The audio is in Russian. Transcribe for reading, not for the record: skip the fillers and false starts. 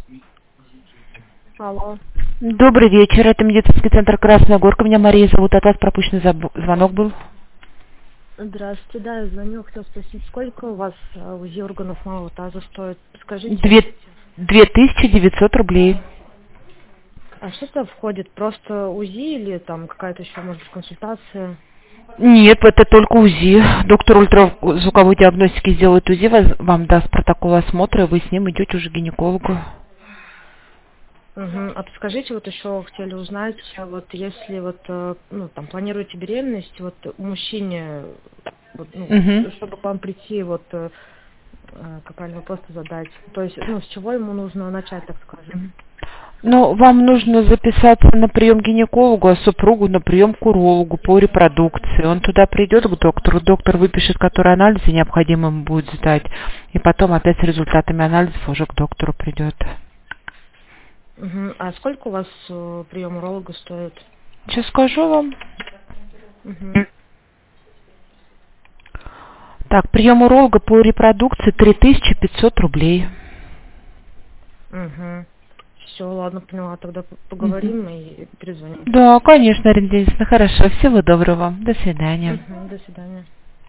Алло. Добрый вечер, это медицинский центр Красная Горка. Меня Мария зовут, от вас пропущенный звонок был. Здравствуйте, да, я звоню, хотел спросить, сколько у вас УЗИ органов малого таза стоит? Скажите. 2900 рублей. А что это входит? Просто УЗИ или там какая-то еще, может быть, консультация? Нет, это только УЗИ. Доктор ультразвуковой диагностики сделает УЗИ, вам даст протокол осмотра, и вы с ним идете уже к гинекологу. Угу. А подскажите, вот еще хотели узнать, вот если вот, ну, там, планируете беременность, вот мужчине, вот, ну, Угу. чтобы к вам прийти, вот, как правильно вопрос-то задать, то есть, ну, с чего ему нужно начать, так скажем? Ну, вам нужно записаться на прием к гинекологу, а супругу на прием к урологу по репродукции. Он туда придет к доктору, доктор выпишет, которые анализы необходимо ему будет сдать, и потом опять с результатами анализов уже к доктору придет. Угу. А сколько у вас прием уролога стоит? Сейчас скажу вам. Угу. Так, прием уролога по репродукции 3500 рублей. Угу. Все, ладно, поняла. Тогда Мгм. поговорим и перезвоним. Да, конечно, Ирина Денисовна, хорошо. Всего доброго вам. До свидания. Угу. До свидания.